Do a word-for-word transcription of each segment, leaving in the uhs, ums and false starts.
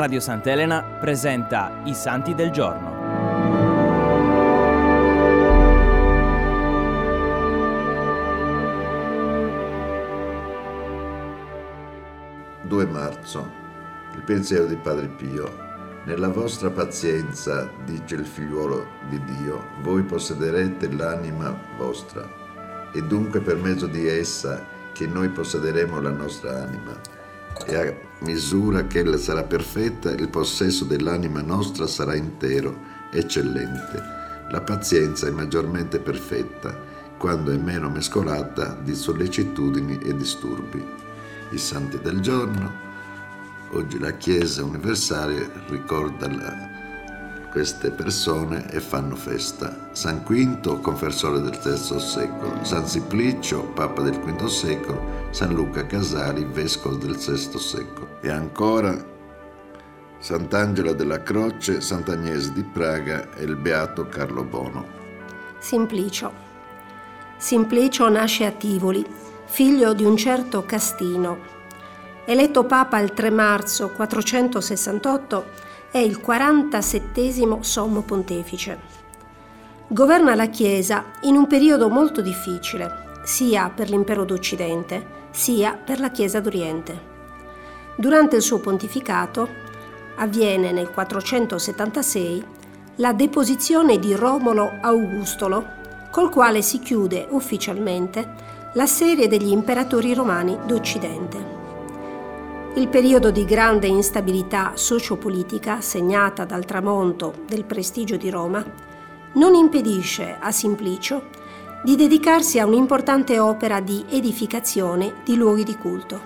Radio Sant'Elena presenta I Santi del Giorno. due marzo, il pensiero di Padre Pio. Nella vostra pazienza, dice il figliuolo di Dio, voi possederete l'anima vostra, e dunque per mezzo di essa che noi possederemo la nostra anima. E a misura che ella sarà perfetta, il possesso dell'anima nostra sarà intero, eccellente. La pazienza è maggiormente perfetta quando è meno mescolata di sollecitudini e disturbi. I Santi del Giorno. Oggi la Chiesa universale ricorda la, queste persone e fanno festa. San Quinto, confessore del terzo secolo, San Simplicio, Papa del quinto secolo, San Luca Casali, vescovo del sesto secolo. E ancora Sant'Angelo della Croce, Sant'Agnese di Praga e il Beato Carlo Bono. Simplicio. Simplicio nasce a Tivoli, figlio di un certo Castino. Eletto Papa il tre marzo quattrocentosessantotto, è il quarantasettesimo Sommo Pontefice. Governa la Chiesa in un periodo molto difficile, sia per l'impero d'Occidente, sia per la Chiesa d'Oriente. Durante il suo pontificato avviene nel quattrocentosettantasei la deposizione di Romolo Augustolo, col quale si chiude ufficialmente la serie degli imperatori romani d'Occidente. Il periodo di grande instabilità sociopolitica, segnata dal tramonto del prestigio di Roma, non impedisce a Simplicio di dedicarsi a un'importante opera di edificazione di luoghi di culto.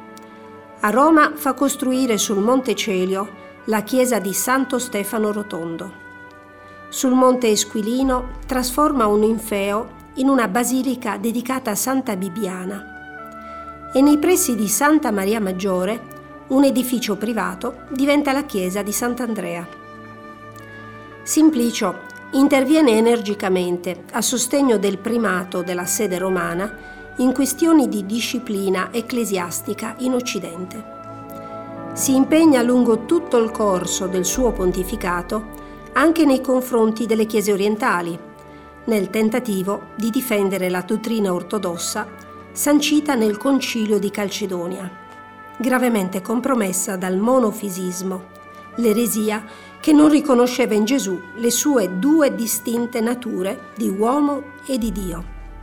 A Roma fa costruire sul Monte Celio la chiesa di Santo Stefano Rotondo. Sul Monte Esquilino trasforma un ninfeo in una basilica dedicata a Santa Bibiana, e nei pressi di Santa Maria Maggiore un edificio privato diventa la chiesa di Sant'Andrea. Simplicio interviene energicamente a sostegno del primato della sede romana in questioni di disciplina ecclesiastica in Occidente. Si impegna lungo tutto il corso del suo pontificato anche nei confronti delle chiese orientali, nel tentativo di difendere la dottrina ortodossa sancita nel Concilio di Calcedonia, gravemente compromessa dal monofisismo, l'eresia che non riconosceva in Gesù le sue due distinte nature di uomo e di Dio.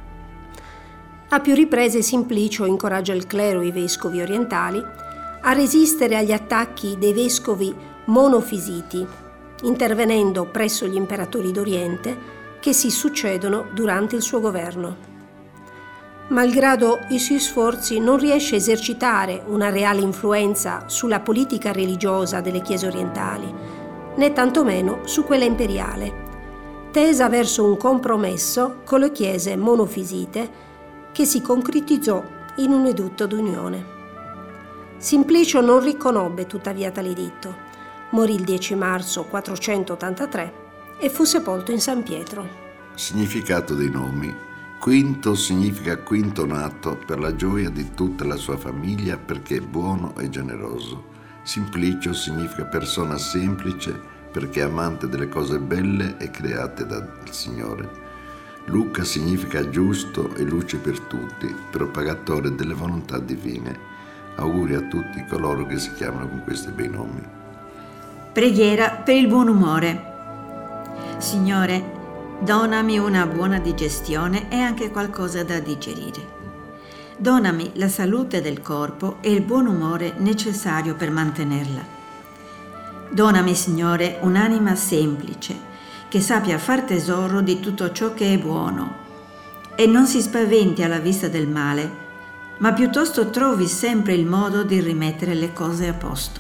A più riprese Simplicio incoraggia il clero e i vescovi orientali a resistere agli attacchi dei vescovi monofisiti, intervenendo presso gli imperatori d'Oriente che si succedono durante il suo governo. Malgrado i suoi sforzi, non riesce a esercitare una reale influenza sulla politica religiosa delle chiese orientali, né tantomeno su quella imperiale, tesa verso un compromesso con le chiese monofisite che si concretizzò in un editto d'unione. Simplicio non riconobbe tuttavia tale editto, morì il dieci marzo quattrocentottantatré e fu sepolto in San Pietro. Significato dei nomi. Quinto significa quinto nato per la gioia di tutta la sua famiglia perché è buono e generoso. Simplicio significa persona semplice perché è amante delle cose belle e create dal Signore. Luca significa giusto e luce per tutti, propagatore delle volontà divine. Auguri a tutti coloro che si chiamano con questi bei nomi. Preghiera per il buon umore. Signore, donami una buona digestione e anche qualcosa da digerire. Donami la salute del corpo e il buon umore necessario per mantenerla. Donami, Signore, un'anima semplice, che sappia far tesoro di tutto ciò che è buono e non si spaventi alla vista del male, ma piuttosto trovi sempre il modo di rimettere le cose a posto.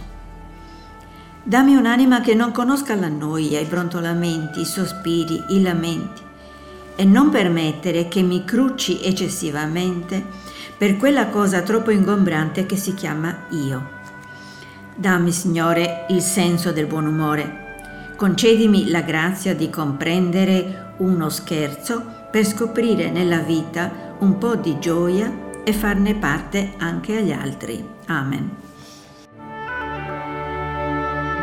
Dammi un'anima che non conosca la noia, i brontolamenti, i sospiri, i lamenti, e non permettere che mi crucci eccessivamente per quella cosa troppo ingombrante che si chiama io. Dammi, Signore, il senso del buon umore. Concedimi la grazia di comprendere uno scherzo per scoprire nella vita un po' di gioia e farne parte anche agli altri. Amen.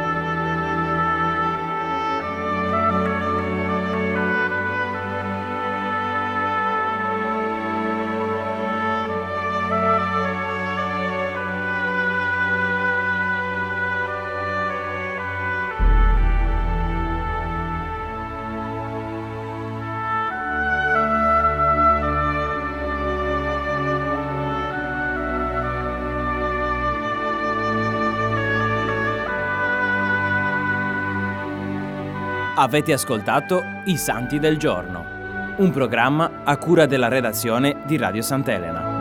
Avete ascoltato I Santi del Giorno, un programma a cura della redazione di Radio Sant'Elena.